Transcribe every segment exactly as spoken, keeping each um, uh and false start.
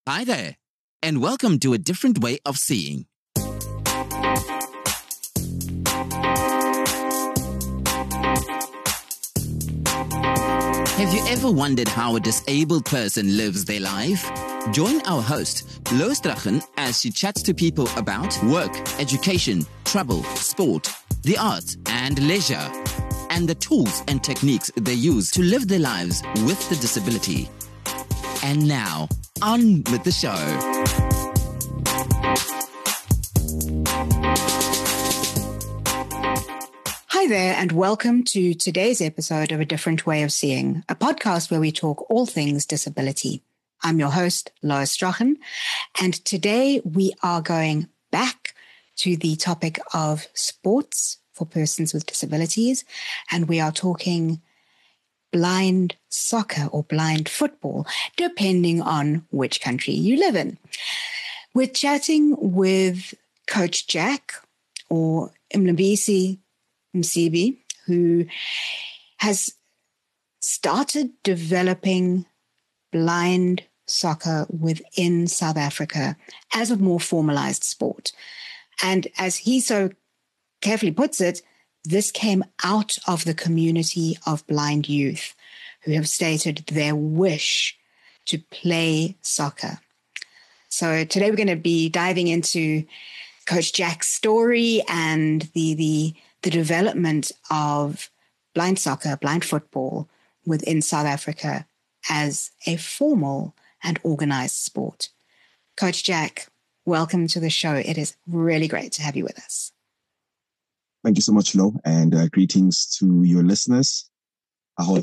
Hi there, and welcome to A Different Way of Seeing. Have you ever wondered how a disabled person lives their life? Join our host, Lois Drachen, as she chats to people about work, education, travel, sport, the arts, and leisure, and the tools and techniques they use to live their lives with the disability. And now, on with the show. Hi there, and welcome to today's episode of A Different Way of Seeing, a podcast where we talk all things disability. I'm your host, Lois Drachen, and today we are going back to the topic of sports for persons with disabilities, and we are talking blind soccer or blind football, depending on which country you live in. We're chatting with Coach Jack, or Mlambisi Msibi, who has started developing blind soccer within South Africa as a more formalized sport. And as he so carefully puts it, this came out of the community of blind youth who have stated their wish to play soccer. So today we're going to be diving into Coach Jack's story and the the the development of blind soccer, blind football within South Africa as a formal and organized sport. Coach Jack, welcome to the show. It is really great to have you with us. Thank you so much, Lo, and uh, greetings to your listeners. Ahoy.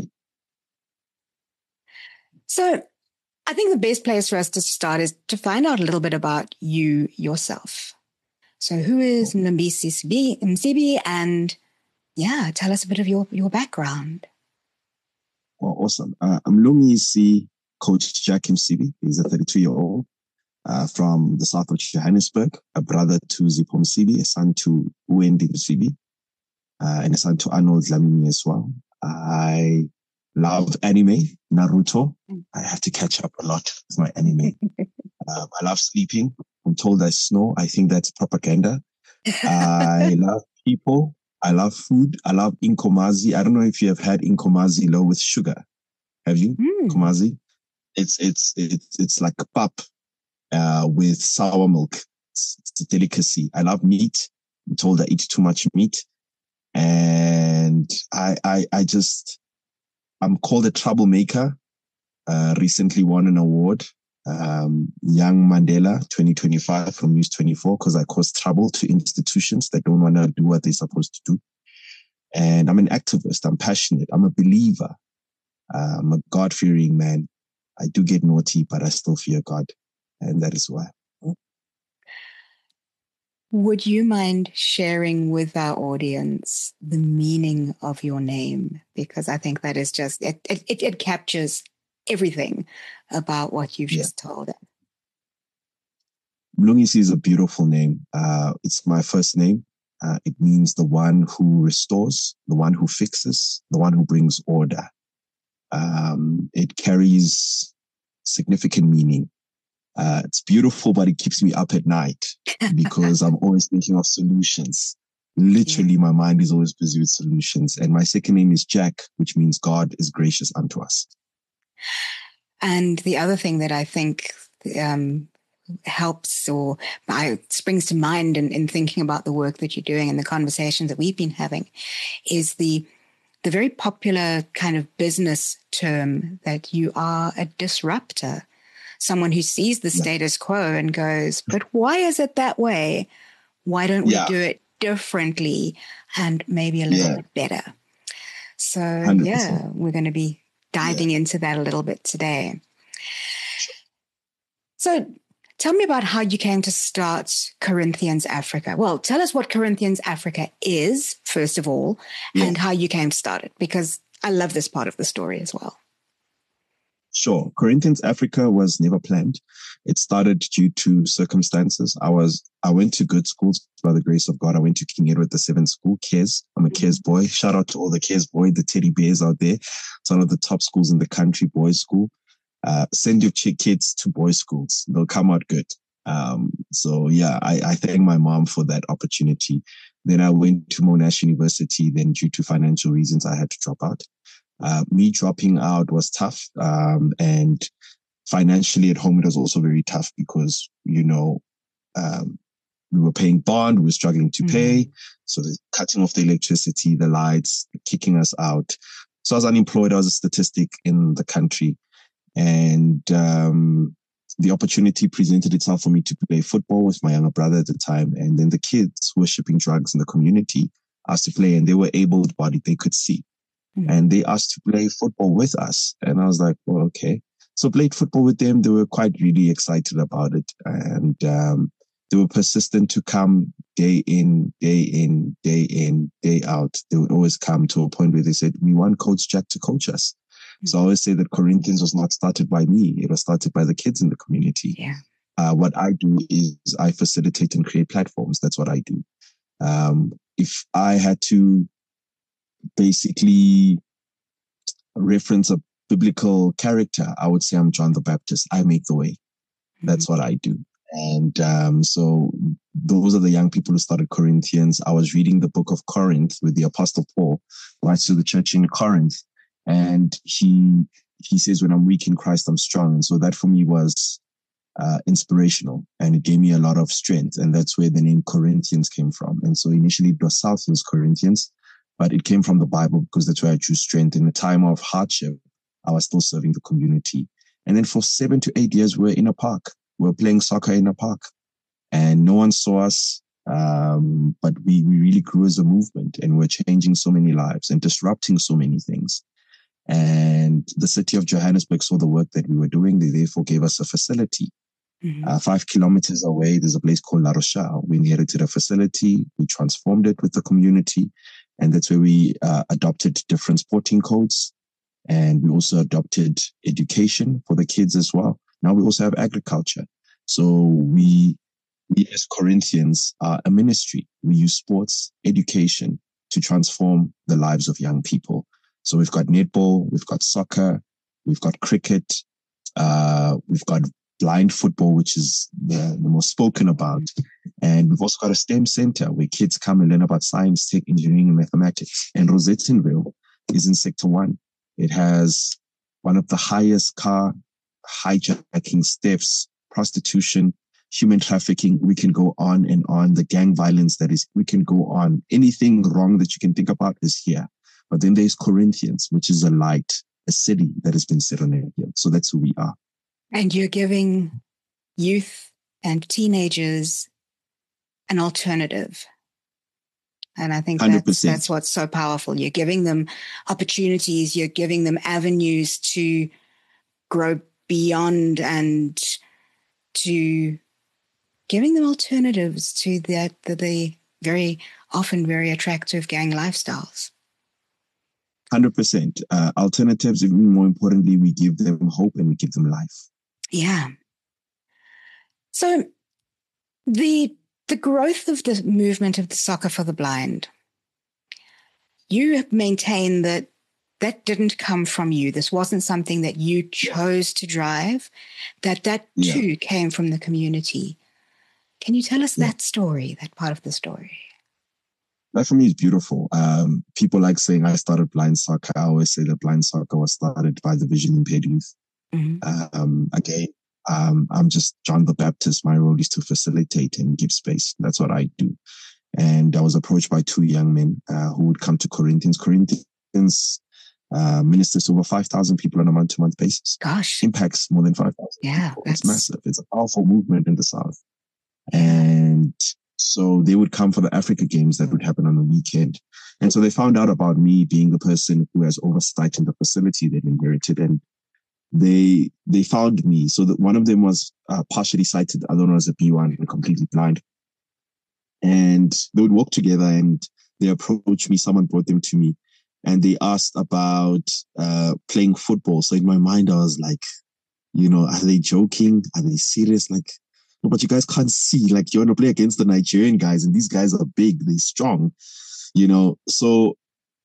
So I think the best place for us to start is to find out a little bit about you yourself. So who is Mlambisi Msibi? And yeah, tell us a bit of your, your background. Well, awesome. Uh, I'm Mlambisi Coach Jack Msibi. He's a thirty-two-year-old uh, from the south of Johannesburg, a brother to Zipho Msibi, a son to Wendy Msibi, uh, and a son to Arnold Dlamini as well. I love anime, Naruto. I have to catch up a lot with my anime. uh, I love sleeping. I'm told I snore. I think that's propaganda. I love people. I love food. I love Inkomazi. I don't know if you have had Inkomazi low with sugar. Have you? Mm. Inkomazi? It's, it's, it's, it's like a pap uh, with sour milk. It's, it's a delicacy. I love meat. I'm told I eat too much meat. And I, I, I just, I'm called a troublemaker. Uh, recently won an award. Um, Young Mandela twenty twenty-five from News twenty-four, because I cause trouble to institutions that don't want to do what they're supposed to do. And I'm an activist. I'm passionate. I'm a believer. Uh, I'm a God-fearing man. I do get naughty, but I still fear God. And that is why. Would you mind sharing with our audience the meaning of your name? Because I think that is just, it, it, it captures everything about what you've yeah. just told us. Mlungisi is a beautiful name. Uh, it's my first name. Uh, it means the one who restores, the one who fixes, the one who brings order. Um, it carries significant meaning. Uh, it's beautiful, but it keeps me up at night because I'm always thinking of solutions. Literally, yeah. My mind is always busy with solutions. And my second name is Jack, which means God is gracious unto us. And the other thing that I think um, helps or I, springs to mind in, in thinking about the work that you're doing and the conversations that we've been having is the the very popular kind of business term that you are a disruptor, someone who sees the yeah. status quo and goes, but why is it that way? Why don't we yeah. do it differently and maybe a little yeah. bit better? So, one hundred percent. Yeah, we're going to be diving yeah. into that a little bit today. So tell me about how you came to start Corinthians Africa. Well, tell us what Corinthians Africa is, first of all, yeah. and how you came to start it, because I love this part of the story as well. Sure. Corinthians Africa was never planned. It started due to circumstances. I was, I went to good schools by the grace of God. I went to King Edward the Seventh School, Cares. I'm a Cares boy. Shout out to all the Cares boy, the teddy bears out there. It's one of the top schools in the country, boys school. uh, send your chick kids to boys' schools. They'll come out good. Um, so yeah, I, I thank my mom for that opportunity. Then I went to Monash University. Then due to financial reasons, I had to drop out. Uh, me dropping out was tough. Um, and financially at home, it was also very tough because, you know, um, we were paying bond, we were struggling to Mm-hmm. pay. So the cutting off the electricity, the lights, kicking us out. So I was unemployed. I was a statistic in the country. And um, the opportunity presented itself for me to play football with my younger brother at the time. And then the kids who were shipping drugs in the community asked to play, and they were able-bodied. They could see. Mm-hmm. And they asked to play football with us. And I was like, well, okay. So played football with them. They were quite really excited about it. And um, they were persistent to come day in, day in, day in, day out. They would always come to a point where they said, we want Coach Jack to coach us. Mm-hmm. So I always say that Corinthians was not started by me. It was started by the kids in the community. Yeah. Uh, what I do is I facilitate and create platforms. That's what I do. Um, if I had to basically reference a biblical character, I would say I'm John the Baptist. I make the way. Mm-hmm. That's what I do. And um, so those are the young people who started Corinthians. I was reading the book of Corinth with the Apostle Paul, writes to the church in Corinth. And he he says, when I'm weak in Christ, I'm strong. And so that for me was uh, inspirational, and it gave me a lot of strength. And that's where the name Corinthians came from. And so initially it was Southlands Corinthians, but it came from the Bible because that's where I drew strength. In a time of hardship, I was still serving the community. And then for seven to eight years, we we're in a park. We we're playing soccer in a park. And no one saw us, um, but we, we really grew as a movement, and we're changing so many lives and disrupting so many things. And the city of Johannesburg saw the work that we were doing. They therefore gave us a facility. Mm-hmm. Uh, five kilometers away, there's a place called La Rochelle. We inherited a facility. We transformed it with the community. And that's where we uh, adopted different sporting codes. And we also adopted education for the kids as well. Now we also have agriculture. So we, we as Corinthians are a ministry. We use sports, education to transform the lives of young people. So we've got netball, we've got soccer, we've got cricket, uh, we've got blind football, which is the, the most spoken about. And we've also got a STEM center where kids come and learn about science, tech, engineering, and mathematics. And Rosettenville is in sector one. It has one of the highest car hijacking, thefts, prostitution, human trafficking. We can go on and on. The gang violence that is, we can go on. Anything wrong that you can think about is here. But then there's Corinthians, which is a light, a city that has been set on a hill. So that's who we are. And you're giving youth and teenagers an alternative. And I think that's, that's what's so powerful. You're giving them opportunities. You're giving them avenues to grow beyond, and to giving them alternatives to that, the, the very often very attractive gang lifestyles. one hundred percent. Uh, alternatives, even more importantly, we give them hope and we give them life. Yeah. So the the growth of the movement of the Soccer for the Blind, you maintain that that didn't come from you. This wasn't something that you chose to drive, that that yeah. too came from the community. Can you tell us yeah. that story, that part of the story? That for me is beautiful. Um, people like saying I started blind soccer. I always say that blind soccer was started by the vision impaired youth. Mm-hmm. Um, again, um, I'm just John the Baptist. My role is to facilitate and give space. That's what I do. And I was approached by two young men uh, who would come to Corinthians. Corinthians uh, ministers to over five thousand people on a month-to-month basis. Gosh. Impacts more than five thousand yeah, people. It's massive. It's a powerful movement in the South. And so they would come for the Africa Games that would happen on the weekend. And so they found out about me being the person who has oversight in the facility they'd inherited. And they they found me. So that one of them was uh, partially sighted, the other one was a B one and completely blind. And they would walk together and they approached me. Someone brought them to me and they asked about uh, playing football. So in my mind, I was like, you know, are they joking? Are they serious? Like, no, but you guys can't see. Like, you want to play against the Nigerian guys and these guys are big, they're strong, you know. So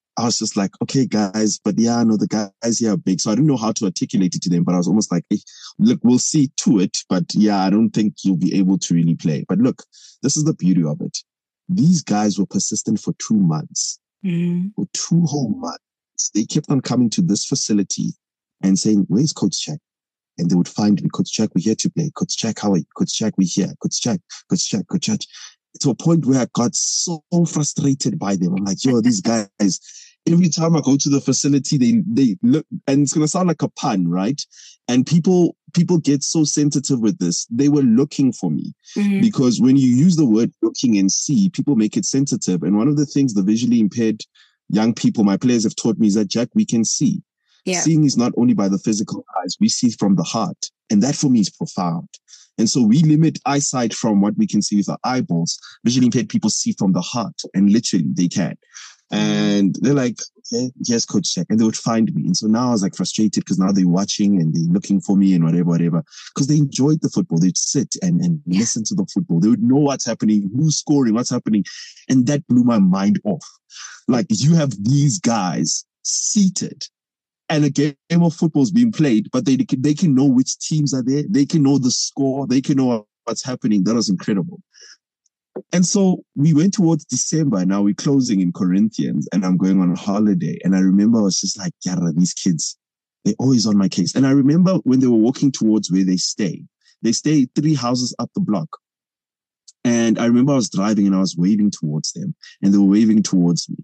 I was just like, okay, guys, but yeah, no, the guys here are big. So I didn't know how to articulate it to them, but I was almost like, hey, look, we'll see to it. But yeah, I don't think you'll be able to really play. But look, this is the beauty of it. These guys were persistent for two months, mm. for two whole months. They kept on coming to this facility and saying, where's Coach Jack? And they would find me, Coach Jack, we're here to play. Coach Jack, how are you? Coach Jack, we're here. Coach Jack, Coach Jack, Coach Jack. To a point where I got so frustrated by them. I'm like, yo, these guys, every time I go to the facility, they they look, and it's going to sound like a pun, right? And people people get so sensitive with this. They were looking for me mm-hmm. because when you use the word looking and see, people make it sensitive. And one of the things the visually impaired young people, my players have taught me is that, Jack, we can see. Yeah. Seeing is not only by the physical eyes, we see from the heart. And that for me is profound. And so we limit eyesight from what we can see with our eyeballs. Visually impaired people see from the heart, and literally they can. And they're like, okay, yes, Coach Jack. And they would find me. And so now I was like frustrated because now they're watching and they're looking for me and whatever, whatever. Because they enjoyed the football. They'd sit and, and yeah. listen to the football. They would know what's happening, who's scoring, what's happening. And that blew my mind off. Like, you have these guys seated and a game of football is being played, but they, they can know which teams are there. They can know the score. They can know what's happening. That was incredible. And so we went towards December. Now we're closing in Corinthians and I'm going on holiday. And I remember I was just like, Yara, these kids, they're always on my case. And I remember when they were walking towards where they stay, they stay three houses up the block. And I remember I was driving and I was waving towards them and they were waving towards me.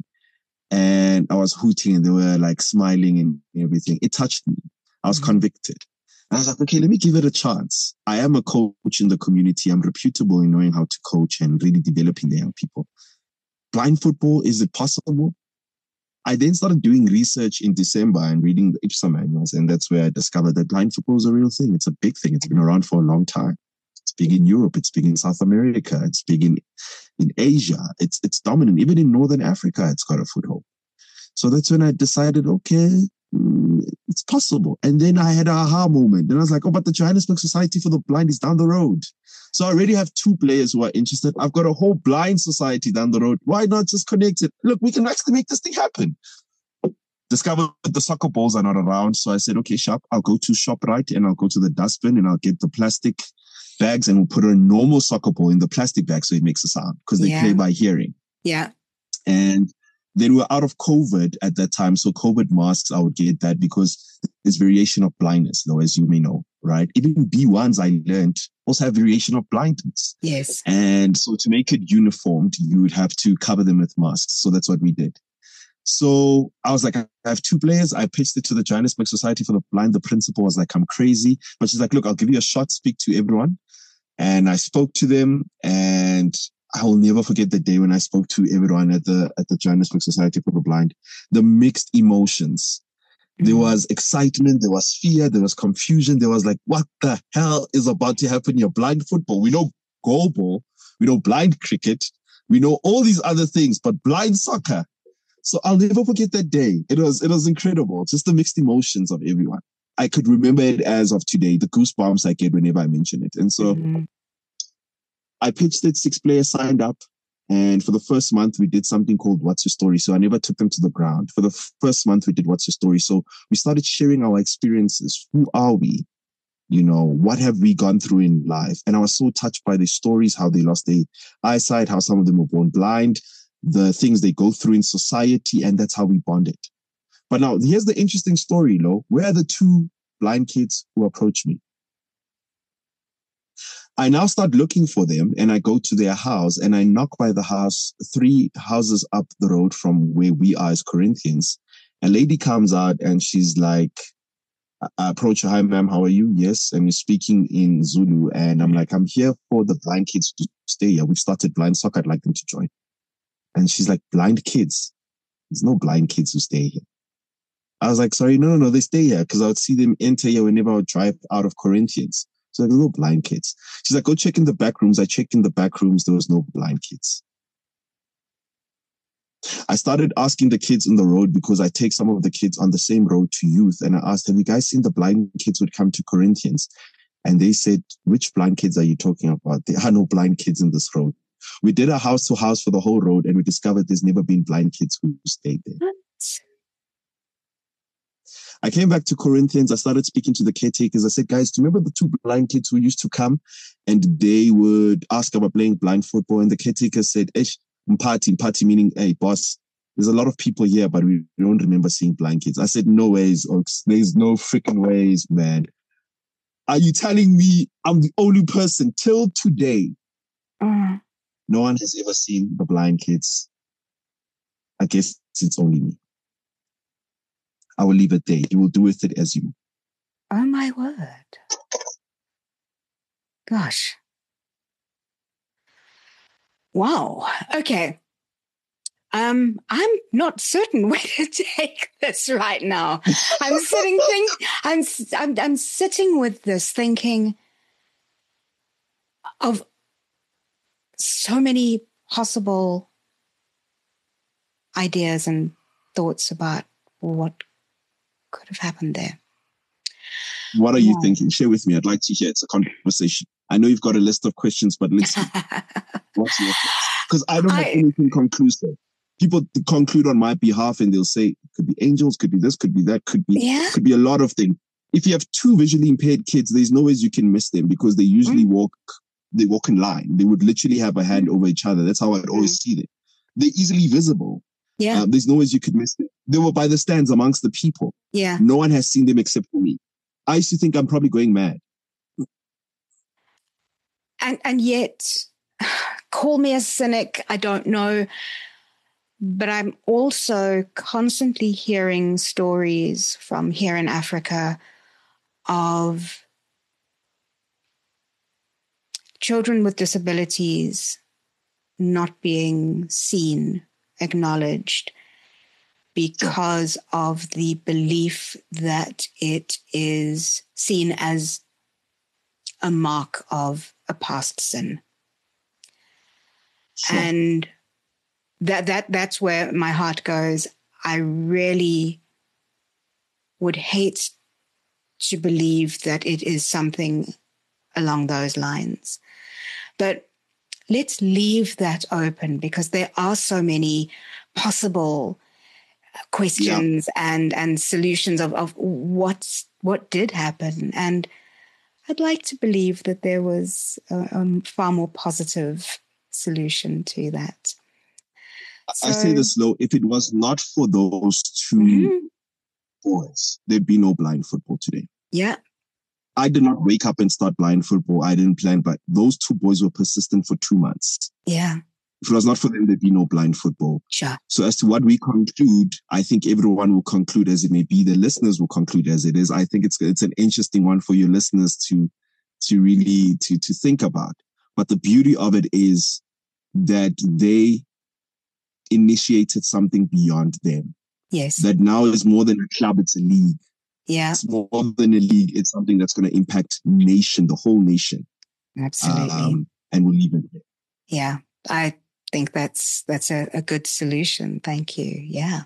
And I was hooting and they were like smiling and everything. It touched me. I was mm-hmm. convicted. And I was like, okay, let me give it a chance. I am a coach in the community. I'm reputable in knowing how to coach and really developing the young people. Blind football, is it possible? I then started doing research in December and reading the I P S A manuals. And that's where I discovered that blind football is a real thing. It's a big thing. It's been around for a long time. It's big in Europe. It's big in South America. It's big in, in Asia. It's, it's dominant. Even in Northern Africa, it's got a foothold. So that's when I decided, okay, it's possible. And then I had an aha moment. And I was like, oh, but the Johannesburg Society for the Blind is down the road. So I already have two players who are interested. I've got a whole blind society down the road. Why not just connect it? Look, we can actually make this thing happen. Discovered that the soccer balls are not around. So I said, okay, Sharp, I'll go to ShopRite and I'll go to the dustbin and I'll get the plastic bags and we'll put a normal soccer ball in the plastic bag so it makes a sound because they yeah. play by hearing. Yeah. And then we were out of COVID at that time. So COVID masks, I would get that because there's variation of blindness, though, as you may know, right? Even B ones I learned also have variation of blindness. Yes. And so to make it uniformed, you would have to cover them with masks. So that's what we did. So I was like, I have two players. I pitched it to the Johannesburg Society for the Blind. The principal was like, I'm crazy. But she's like, look, I'll give you a shot, speak to everyone. And I spoke to them and I will never forget the day when I spoke to everyone at the at the Johannesburg Society for the Blind. The mixed emotions. Mm-hmm. There was excitement, there was fear, there was confusion. There was like, what the hell is about to happen here? Blind football. We know goalball, we know blind cricket, we know all these other things, but blind soccer. So I'll never forget that day. It was it was incredible. Just the mixed emotions of everyone. I could remember it as of today, the goosebumps I get whenever I mention it. And so mm-hmm. I pitched it, six players signed up. And for the first month, we did something called What's Your Story? So I never took them to the ground. For the first month, we did What's Your Story? So we started sharing our experiences. Who are we? You know, what have we gone through in life? And I was so touched by the stories, how they lost their eyesight, how some of them were born blind, the things they go through in society. And that's how we bonded. But now, here's the interesting story, Lo. Where are the two blind kids who approached me? I now start looking for them and I go to their house and I knock by the house, three houses up the road from where we are as Corinthians. A lady comes out and she's like, I approach her, hi ma'am, how are you? Yes. And we're speaking in Zulu. And I'm like, I'm here for the blind kids to stay here. We've started blind soccer. I'd like them to join. And she's like, blind kids? There's no blind kids who stay here. I was like, sorry, no, no, no, they stay here because I would see them enter here whenever I would drive out of Corinthians. So like, no blind kids. She's like, go check in the back rooms. I checked in the back rooms. There was no blind kids. I started asking the kids on the road because I take some of the kids on the same road to youth. And I asked, have you guys seen the blind kids would come to Corinthians? And they said, which blind kids are you talking about? There are no blind kids in this road. We did a house to house for the whole road and we discovered there's never been blind kids who stayed there. I came back to Corinthians. I started speaking to the caretakers. I said, guys, do you remember the two blind kids who used to come and they would ask about playing blind football? And the caretakers said, Esh, mpati, mpati meaning, hey, boss, there's a lot of people here, but we don't remember seeing blind kids. I said, no ways, Oaks. There's no freaking ways, man. Are you telling me I'm the only person till today? Uh, No one has ever seen the blind kids. I guess it's only me. I will leave it there. You will do with it as you. oh, my word. Gosh. Wow. Okay. Um, I'm not certain where to take this right now. I'm sitting think I'm, I'm I'm sitting with this thinking of so many possible ideas and thoughts about what could have happened there. What are you Yeah. thinking? Share with me. I'd like to hear. It's a conversation. I know you've got a list of questions, but let's what's your thoughts? Because I don't have I- anything conclusive. People conclude on my behalf and they'll say, it could be angels, could be this, could be that, could be Yeah. could be a lot of things. If you have two visually impaired kids, there's no ways you can miss them because they usually Mm. walk, they walk in line. They would literally have a hand over each other. That's how I'd always see them. They're easily visible. Yeah, Uh, there's no ways you could miss them. They were by the stands amongst the people. yeah. No one has seen them except for me. I used to think I'm probably going mad. And and yet, call me a cynic, I don't know. But I'm also constantly hearing stories from here in Africa of children with disabilities not being seen, acknowledged, because of the belief that it is seen as a mark of a past sin. Sure. And that that that's where my heart goes. I really would hate to believe that it is something along those lines. But let's leave that open because there are so many possible questions and, and solutions of, of what's, what did happen. And I'd like to believe that there was a, a far more positive solution to that. I say this, though, if it was not for those two Mhm. boys, there'd be no blind football today. Yeah. I did not wake up and start blind football. I didn't plan, but those two boys were persistent for two months. Yeah. If it was not for them, there'd be no blind football. Sure. So as to what we conclude, I think everyone will conclude as it may be. The listeners will conclude as it is. I think it's it's an interesting one for your listeners to to really to to think about. But the beauty of it is that they initiated something beyond them. Yes. That now is more than a club, it's a league. Yeah. It's more than a league. It's something that's going to impact nation, the whole nation. Absolutely. Um, and we'll leave it there. Yeah. I think that's that's a, a good solution. Thank you. Yeah.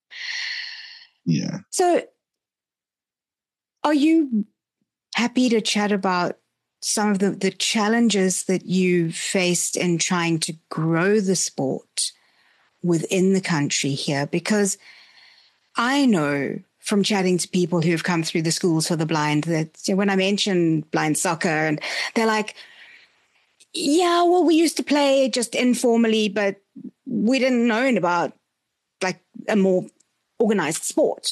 Yeah. So are you happy to chat about some of the, the challenges that you faced in trying to grow the sport within the country here? Because I know from chatting to people who have come through the schools for the blind that you know, when I mention blind soccer, and they're like, yeah, well, we used to play just informally, but we didn't know about like a more organized sport.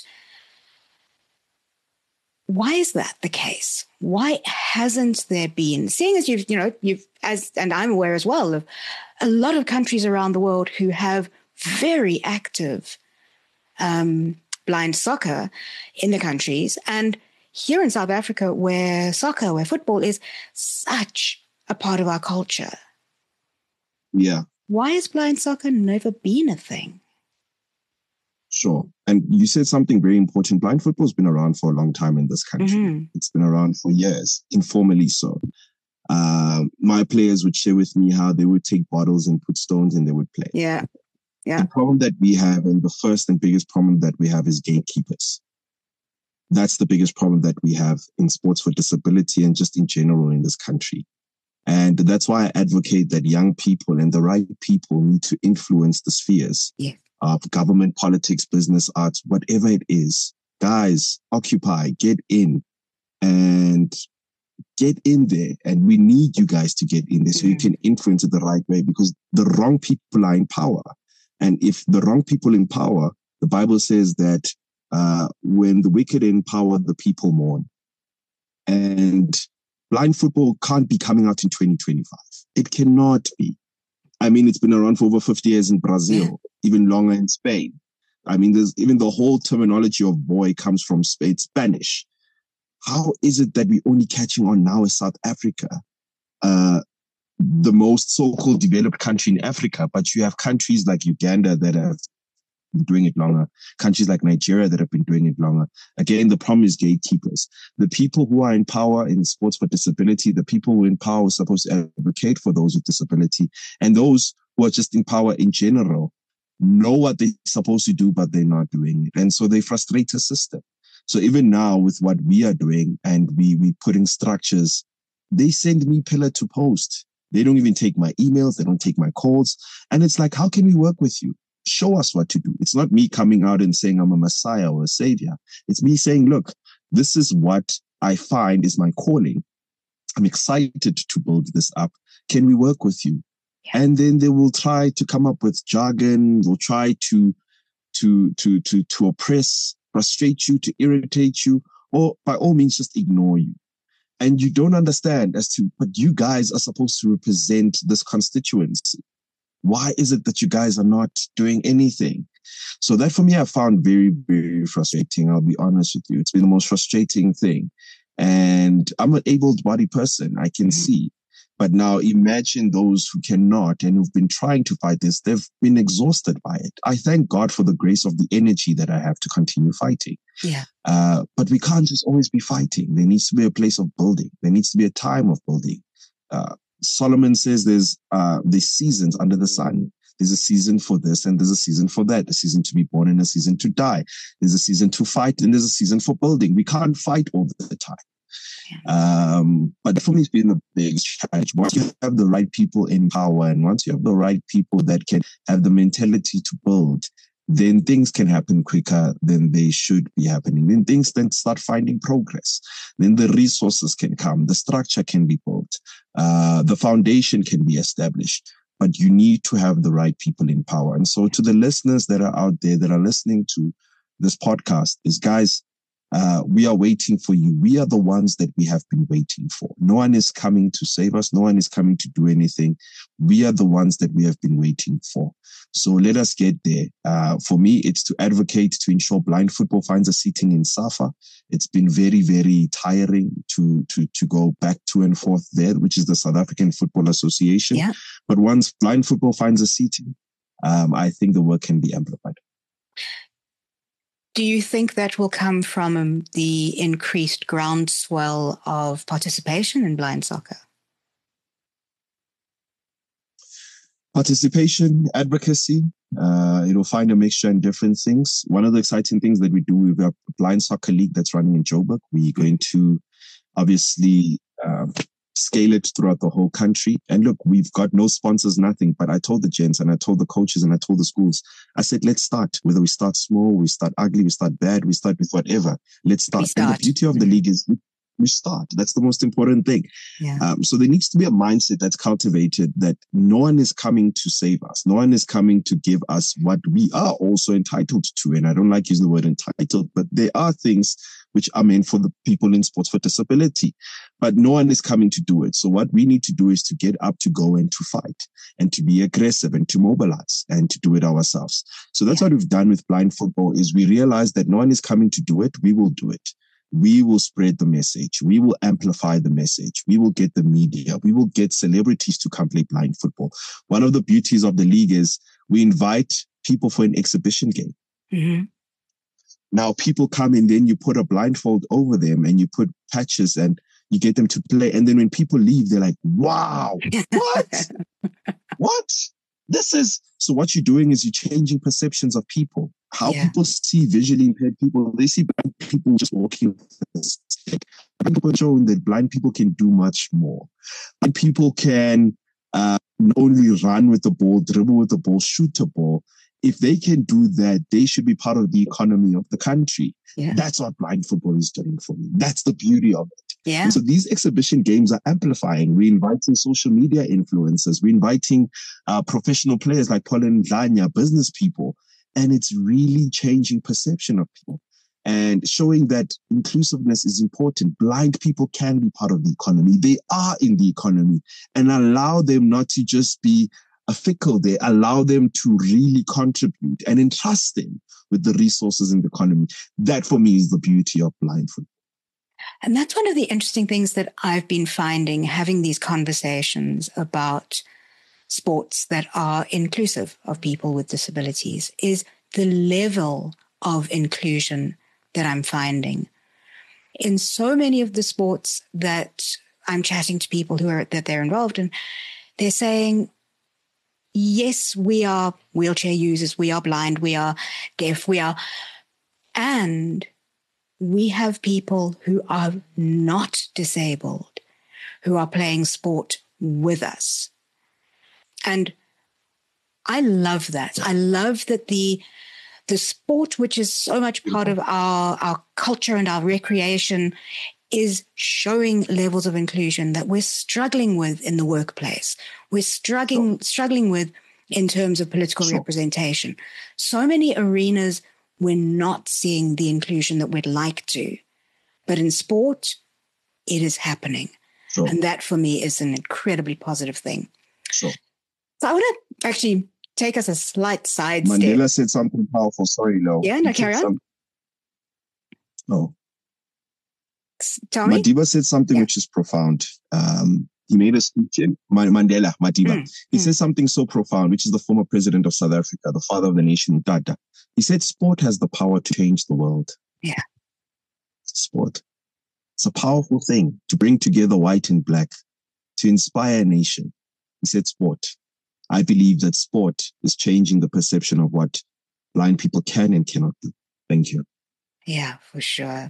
Why is that the case? Why hasn't there been, seeing as you've, you know, you've, as, and I'm aware as well of a lot of countries around the world who have very active um, blind soccer in the countries. And here in South Africa, where soccer, where football is such a part of our culture. Yeah. Why has blind soccer never been a thing? Sure. And you said something very important. Blind football's been around for a long time in this country. Mm-hmm. It's been around for years, informally so. Um, my players would share with me how they would take bottles and put stones and they would play. Yeah. Yeah. The problem that we have, and the first and biggest problem that we have, is gatekeepers. That's the biggest problem that we have in sports for disability and just in general in this country. And that's why I advocate that young people and the right people need to influence the spheres Yeah. of government, politics, business, arts, whatever it is, guys, occupy, get in, and get in there. And we need you guys to get in there so mm-hmm. you can influence it the right way, because the wrong people are in power. And if the wrong people in power, the Bible says that uh, when the wicked are in power, the people mourn. And blind football can't be coming out in twenty twenty-five. It cannot be. I mean, it's been around for over fifty years in Brazil, yeah. even longer in Spain. I mean, there's even the whole terminology of boy comes from Spain, Spanish. How is it that we're only catching on now as South Africa, uh, the most so-called developed country in Africa, but you have countries like Uganda that have been doing it longer, countries like Nigeria that have been doing it longer. Again, the problem is gatekeepers. The people who are in power in sports for disability, the people who are in power are supposed to advocate for those with disability, and those who are just in power in general know what they're supposed to do, but they're not doing it. And so they frustrate the system. So even now with what we are doing and we we putting structures, they send me pillar to post. They don't even take my emails. They don't take my calls. And it's like, how can we work with you? Show us what to do. It's not me coming out and saying I'm a messiah or a savior. It's me saying, look, this is what I find is my calling. I'm excited to build this up. Can we work with you? Yeah. And then they will try to come up with jargon. They'll try to, to, to, to, to oppress, frustrate you, to irritate you, or by all means, just ignore you. And you don't understand as to, but you guys are supposed to represent this constituency. Why is it that you guys are not doing anything? So that for me, I found very, very frustrating. I'll be honest with you. It's been the most frustrating thing. And I'm an able-bodied person. I can mm-hmm. see. But now imagine those who cannot and who've been trying to fight this. They've been exhausted by it. I thank God for the grace of the energy that I have to continue fighting. Yeah. Uh, but we can't just always be fighting. There needs to be a place of building. There needs to be a time of building. Uh, Solomon says there's uh, there's seasons under the sun. There's a season for this and there's a season for that. A season to be born and a season to die. There's a season to fight and there's a season for building. We can't fight all the time. Um, but for me, it's been the biggest challenge. Once you have the right people in power and once you have the right people that can have the mentality to build, then things can happen quicker than they should be happening. Then things then start finding progress. Then the resources can come, the structure can be built, uh, the foundation can be established. But you need to have the right people in power. And so to the listeners that are out there that are listening to this podcast is, guys, Uh, we are waiting for you. We are the ones that we have been waiting for. No one is coming to save us. No one is coming to do anything. We are the ones that we have been waiting for. So let us get there. Uh, for me, it's to advocate to ensure blind football finds a seating in SAFA. It's been very, very tiring to, to, to go back to and forth there, which is the South African Football Association. Yeah. But once blind football finds a seating, um, I think the work can be amplified. Do you think that will come from um, the increased groundswell of participation in blind soccer? Participation, advocacy, uh, it'll find a mixture in different things. One of the exciting things that we do, we've got a blind soccer league that's running in Joburg. We're going to obviously um, scale it throughout the whole country. And look, we've got no sponsors, nothing. But I told the gents and I told the coaches and I told the schools, I said, let's start. Whether we start small, we start ugly, we start bad, we start with whatever. Let's start. start. And the beauty of the league is we start. That's the most important thing. Yeah. Um, so there needs to be a mindset that's cultivated that no one is coming to save us. No one is coming to give us what we are also entitled to. And I don't like using the word entitled, but there are things which are meant for the people in sports for disability, but no one is coming to do it. So what we need to do is to get up to go and to fight and to be aggressive and to mobilize and to do it ourselves. So that's what we've done with blind football is we realize that no one is coming to do it. We will do it. We will spread the message. We will amplify the message. We will get the media. We will get celebrities to come play blind football. One of the beauties of the league is we invite people for an exhibition game. Mm-hmm. Now people come and then you put a blindfold over them and you put patches and you get them to play. And then when people leave, they're like, wow, what? What? This is, so what you're doing is you're changing perceptions of people. How yeah. people see visually impaired people, they see blind people just walking with a stick. Blind people showing that blind people can do much more. Blind people can uh, not only run with the ball, dribble with the ball, shoot the ball. if they can do that, they should be part of the economy of the country. Yeah. That's what blind football is doing for me. That's the beauty of it. Yeah. And so these exhibition games are amplifying. We're inviting social media influencers. We're inviting uh, professional players like Pauline Dlanya, business people. And it's really changing perception of people and showing that inclusiveness is important. Blind people can be part of the economy. They are in the economy, and allow them not to just be a fickle. They allow them to really contribute and entrust them with the resources in the economy. That for me is the beauty of blind football. And that's one of the interesting things that I've been finding having these conversations about sports that are inclusive of people with disabilities is the level of inclusion that I'm finding. In so many of the sports that I'm chatting to people who are that they're involved in, they're saying, yes, we are wheelchair users, we are blind, we are deaf, we are, and we have people who are not disabled, who are playing sport with us. And I love that. I love that the the sport, which is so much part of our, our culture and our recreation, is showing levels of inclusion that we're struggling with in the workplace. We're struggling, sure. struggling with in terms of political sure. representation. So many arenas, we're not seeing the inclusion that we'd like to. But in sport, it is happening. Sure. And that for me is an incredibly positive thing. Sure. So I want to actually take us a slight side Mandela step. Mandela said something powerful. Sorry, Lo. Yeah, no, carry on. Some... No. Tell me. Madiba said something yeah. which is profound. Um, he made a speech in Mandela, Madiba. Mm, he mm. said something so profound, which is the former president of South Africa, the father of the nation, Dada. He said, sport has the power to change the world. Yeah. Sport. It's a powerful thing to bring together white and black, to inspire a nation. He said sport. I believe that sport is changing the perception of what blind people can and cannot do. Thank you. Yeah, for sure.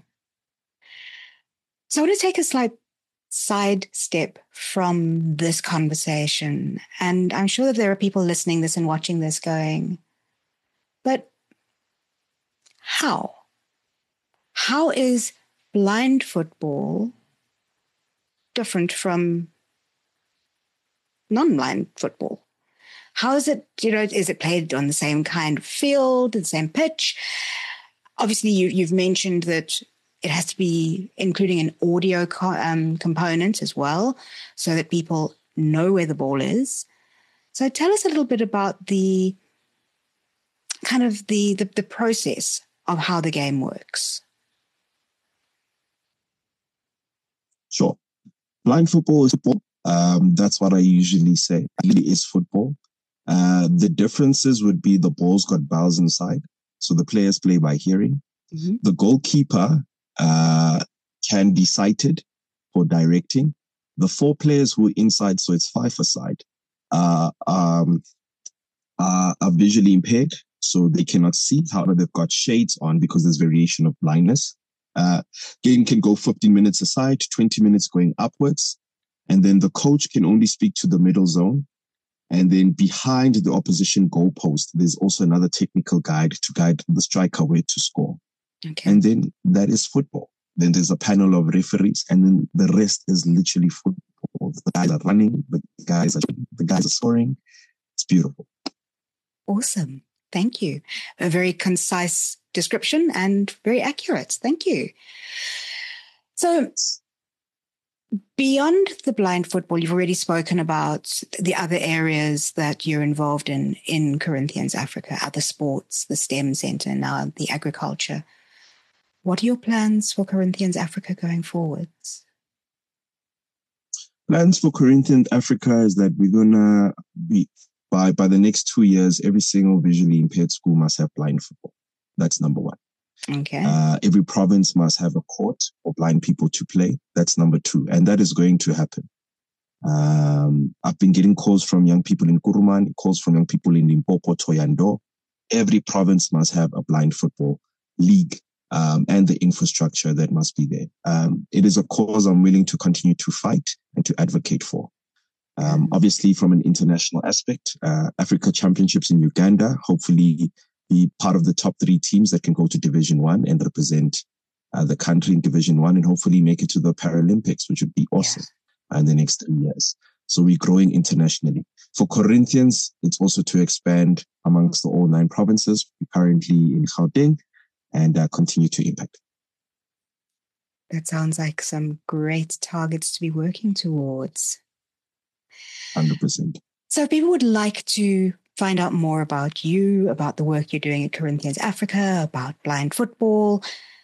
So I want to take a slight side step from this conversation. And I'm sure that there are people listening this and watching this going, but how? How is blind football different from non-blind football? How is it, you know, is it played on the same kind of field, the same pitch? Obviously, you, you've mentioned that it has to be including an audio co- um, component as well, so that people know where the ball is. So tell us a little bit about the kind of the, the, the process of how the game works. Sure. Blind football is football. Um, that's what I usually say. It really is football. Uh, the differences would be the ball's got bells inside. So the players play by hearing. Mm-hmm. The goalkeeper uh, can be sighted for directing. The four players who are inside, so it's five-a-side, uh, um, uh, are visually impaired. So they cannot see. However, they've got shades on because there's variation of blindness. Uh, game can go fifteen minutes aside, twenty minutes going upwards. And then the coach can only speak to the middle zone. And then behind the opposition goalpost, there's also another technical guide to guide the striker where to score. Okay. And then that is football. Then there's a panel of referees, and then the rest is literally football. The guys are running, the guys are the guys are scoring. It's beautiful. Awesome. Thank you. A very concise description and very accurate. Thank you. So beyond the blind football, you've already spoken about the other areas that you're involved in in Corinthians Africa, other sports, the STEM Center, now the agriculture. What are your plans for Corinthians Africa going forwards? Plans for Corinthians Africa is that we're going to be, by, by the next two years, every single visually impaired school must have blind football. That's number one. Okay. Uh, every province must have a court for blind people to play. That's number two. And that is going to happen. Um, I've been getting calls from young people in Kuruman, calls from young people in Limpopo, Toyando. Every province must have a blind football league, um, and the infrastructure that must be there. Um, it is a cause I'm willing to continue to fight and to advocate for. Um, obviously, from an international aspect, uh, Africa Championships in Uganda, hopefully be part of the top three teams that can go to Division One and represent uh, the country in Division One, and hopefully make it to the Paralympics, which would be awesome yeah. in the next three years. So we're growing internationally. For Corinthians, it's also to expand amongst the all nine provinces. We're currently in Gauteng and uh, continue to impact. That sounds like some great targets to be working towards. one hundred percent. So if people would like to find out more about you, about the work you're doing at Corinthians Africa, about blind football,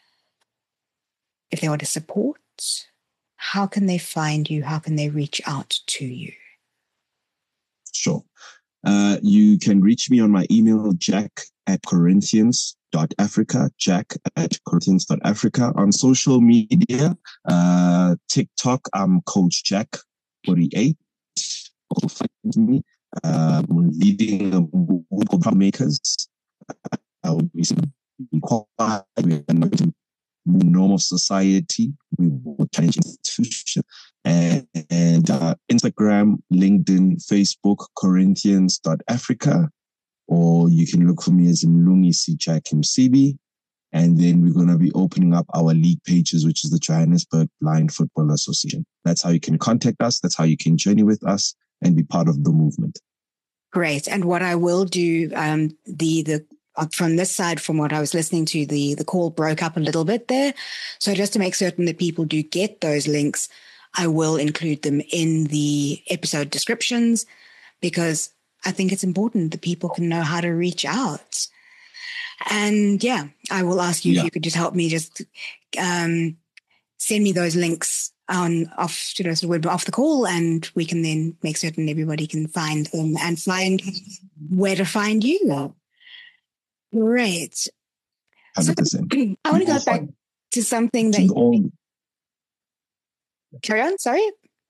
if they want to support, how can they find you? How can they reach out to you? Sure. Uh, you can reach me on my email, jack at corinthians dot africa, jack at corinthians dot africa. On social media, uh, TikTok, I'm Coach Jack forty-eight. Go find me. Uh, I'm leading a movement called Makers. I will be quiet. We are not the norm of society. We will change institution. And, and uh, Instagram, LinkedIn, Facebook, corinthians dot africa. Or you can look for me as Mlungi C. Jack Msibi. And then we're going to be opening up our league pages, which is the Johannesburg Blind Football Association. That's how you can contact us. That's how you can journey with us and be part of the movement. Great. And what I will do, um, the the uh, from this side, from what I was listening to, the the call broke up a little bit there. So just to make certain that people do get those links, I will include them in the episode descriptions, because I think it's important that people can know how to reach out. And yeah, I will ask you yeah. if you could just help me just um, send me those links on off, you know, sort of off the call, and we can then make certain everybody can find them and find where to find you. Great. one hundred percent. So, I want to go back to something that you... Carry on, sorry?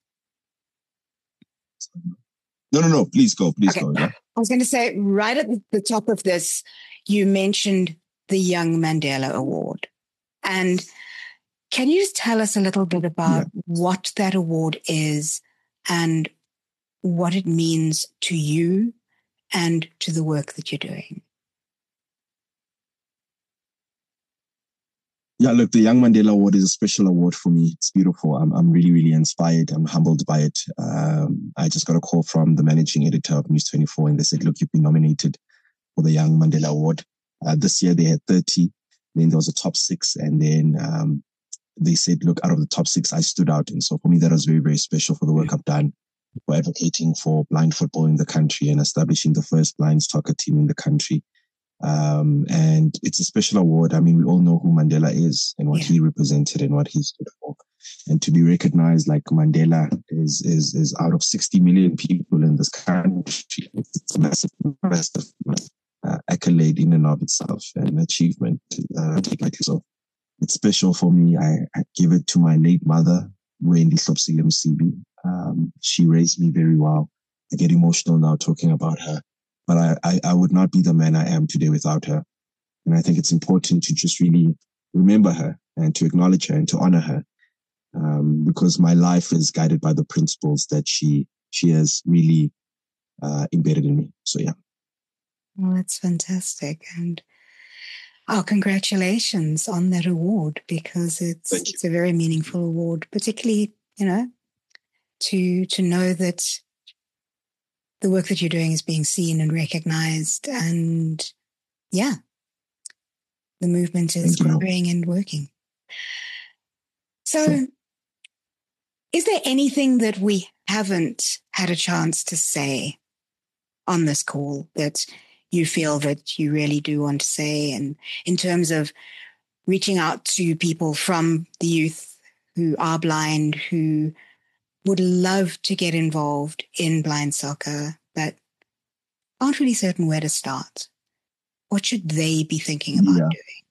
No, no, no, please go, please okay. go. Yeah. I was going to say, right at the top of this, you mentioned the Young Mandela Award. And can you just tell us a little bit about yeah. what that award is and what it means to you and to the work that you're doing? Yeah, look, the Young Mandela Award is a special award for me. It's beautiful. I'm I'm really, really inspired. I'm humbled by it. Um, I just got a call from the managing editor of News twenty-four, and they said, look, you've been nominated for the Young Mandela Award. Uh, this year they had thirty. Then there was a top six. And then um, they said, look, out of the top six, I stood out. And so for me, that was very, very special for the work I've done for advocating for blind football in the country and establishing the first blind soccer team in the country. Um, and it's a special award. I mean, we all know who Mandela is and what yeah. he represented and what he stood for. And to be recognized like Mandela is, is, is out of sixty million people in this country. It's a massive, massive uh, accolade in and of itself and achievement. Uh, so it's special for me. I, I give it to my late mother, Wendy Hlopsile Msibi. Um, she raised me very well. I get emotional now talking about her. But I, I, I would not be the man I am today without her. And I think it's important to just really remember her and to acknowledge her and to honor her. Um, because my life is guided by the principles that she, she has really, uh, embedded in me. So, yeah. Well, that's fantastic. And oh, congratulations on that award, because it's, it's a very meaningful award, particularly, you know, to, to know that the work that you're doing is being seen and recognized, and yeah, the movement is growing and working. So sure. Is there anything that we haven't had a chance to say on this call that you feel that you really do want to say, and in terms of reaching out to people from the youth who are blind, who would love to get involved in blind soccer, but aren't really certain where to start? What should they be thinking about yeah. doing?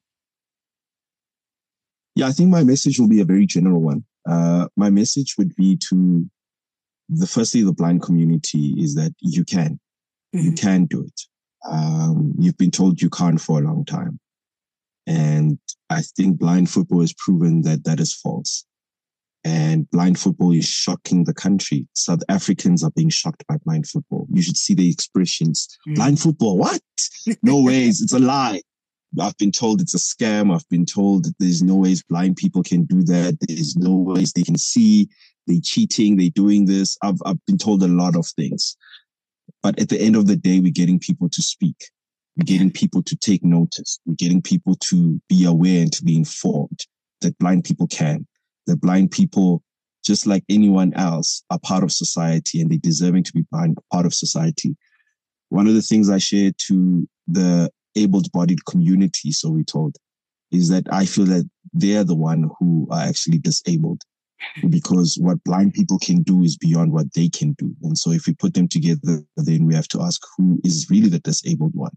Yeah, I think my message will be a very general one. Uh, my message would be to the firstly, the blind community is that you can, mm-hmm. you can do it. Um, you've been told you can't for a long time. And I think blind football has proven that that is false. And blind football is shocking the country. South Africans are being shocked by blind football. You should see the expressions. Mm. Blind football, what? No ways. It's a lie. I've been told it's a scam. I've been told that there's no ways blind people can do that. There's no ways they can see. They're cheating. They're doing this. I've, I've been told a lot of things. But at the end of the day, we're getting people to speak. We're getting people to take notice. We're getting people to be aware and to be informed that blind people can. That blind people, just like anyone else, are part of society and they're deserving to be part of society. One of the things I share to the able-bodied community, so we're told, is that I feel that they're the one who are actually disabled, because what blind people can do is beyond what they can do. And so if we put them together, then we have to ask who is really the disabled one.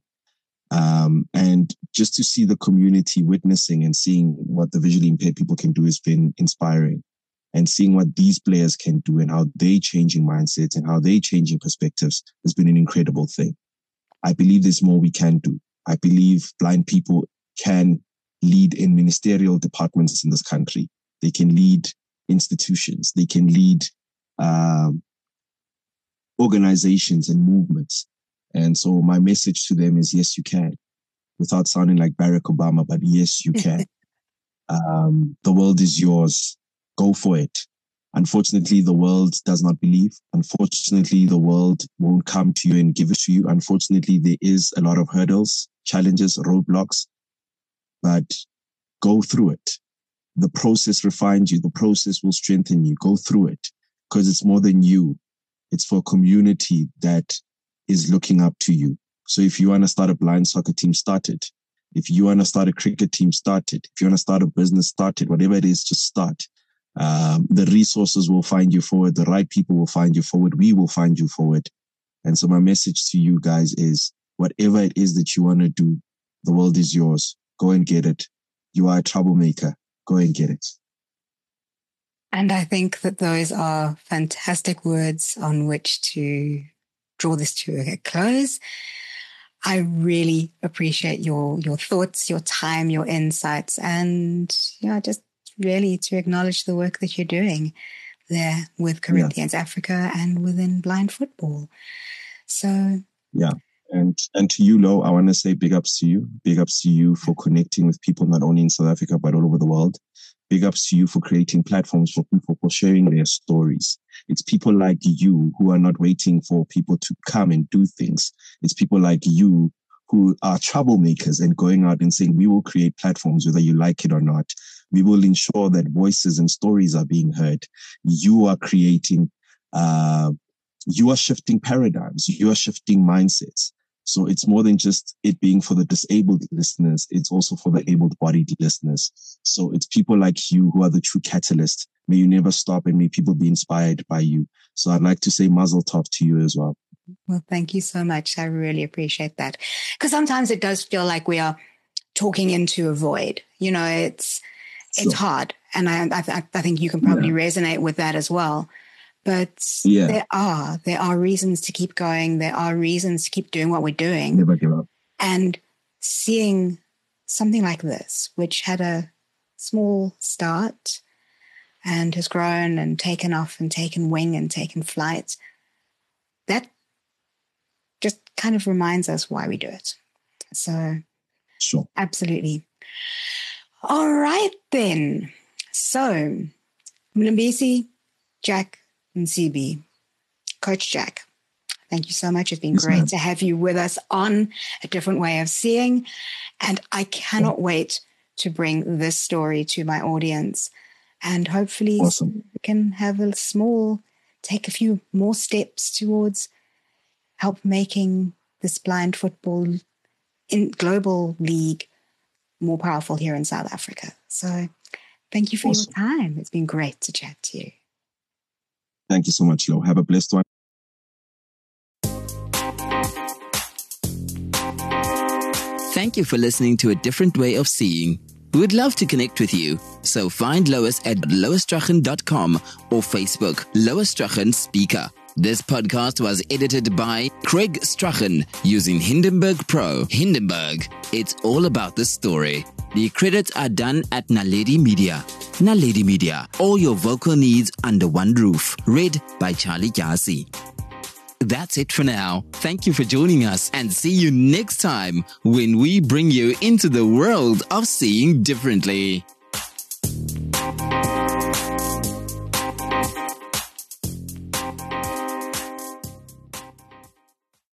Um, and just to see the community witnessing and seeing what the visually impaired people can do has been inspiring. And seeing what these players can do and how they changing mindsets and how they changing perspectives has been an incredible thing. I believe there's more we can do. I believe blind people can lead in ministerial departments in this country. They can lead institutions. They can lead um, organizations and movements. And so my message to them is, yes, you can, without sounding like Barack Obama, but yes, you can. um, the world is yours. Go for it. Unfortunately, the world does not believe. Unfortunately, the world won't come to you and give it to you. Unfortunately, there is a lot of hurdles, challenges, roadblocks, but go through it. The process refines you. The process will strengthen you. Go through it, because it's more than you. It's for a community that is looking up to you. So if you want to start a blind soccer team, start it. If you want to start a cricket team, start it. If you want to start a business, start it. Whatever it is, just start. Um, the resources will find you forward. The right people will find you forward. We will find you forward. And so my message to you guys is, whatever it is that you want to do, the world is yours. Go and get it. You are a troublemaker. Go and get it. And I think that those are fantastic words on which to draw this to a close. I really appreciate your your thoughts, your time, your insights, and you know, just really to acknowledge the work that you're doing there with Corinthians yeah. Africa and within blind football. So yeah. And and to you, Lo, I want to say big ups to you. Big ups to you for connecting with people not only in South Africa, but all over the world. Big ups to you for creating platforms for people, for sharing their stories. It's people like you who are not waiting for people to come and do things. It's people like you who are troublemakers and going out and saying, we will create platforms, whether you like it or not. We will ensure that voices and stories are being heard. You are creating, uh, you are shifting paradigms. You are shifting mindsets. So it's more than just it being for the disabled listeners. It's also for the able-bodied listeners. So it's people like you who are the true catalyst. May you never stop, and may people be inspired by you. So I'd like to say mazel tov to you as well. Well, thank you so much. I really appreciate that. Because sometimes it does feel like we are talking into a void. You know, it's it's sure. hard. And I, I I think you can probably yeah. resonate with that as well. But yeah. there are, there are reasons to keep going. There are reasons to keep doing what we're doing. Never give up. And seeing something like this, which had a small start and has grown and taken off and taken wing and taken flight, that just kind of reminds us why we do it. So sure. Absolutely. All right, then. So Mlambisi, Jack, and C B, Coach Jack, thank you so much. It's been yes, great ma'am. to have you with us on A Different Way of Seeing. And I cannot yeah. wait to bring this story to my audience. And hopefully awesome. we can have a small, take a few more steps towards help making this blind football in global league more powerful here in South Africa. So thank you for awesome. your time. It's been great to chat to you. Thank you so much, Lo. Have a blessed one. Thank you for listening to A Different Way of Seeing. We would love to connect with you. So find Lois at lois strachan dot com or Facebook, Lois Strachan Speaker. This podcast was edited by Craig Strachan using Hindenburg Pro. Hindenburg, it's all about the story. The credits are done at Naledi Media. Naledi Media, all your vocal needs under one roof. Read by Charlie Gyasi. That's it for now. Thank you for joining us and see you next time when we bring you into the world of seeing differently.